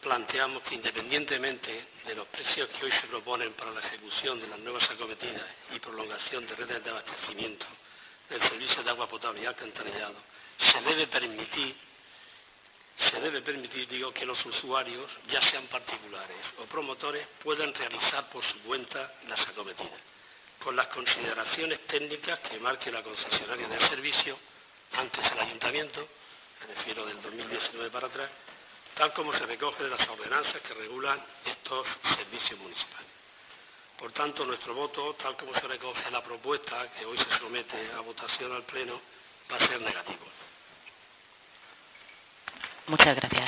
planteamos que, independientemente de los precios que hoy se proponen para la ejecución de las nuevas acometidas y prolongación de redes de abastecimiento del servicio de agua potable y alcantarillado, se debe permitir que los usuarios, ya sean particulares o promotores, puedan realizar por su cuenta las acometidas, con las consideraciones técnicas que marque la concesionaria del servicio, antes el ayuntamiento, me refiero del 2019 para atrás, tal como se recoge de las ordenanzas que regulan estos servicios municipales. Por tanto, nuestro voto, tal como se recoge en la propuesta que hoy se somete a votación al Pleno, va a ser negativo. Muchas gracias.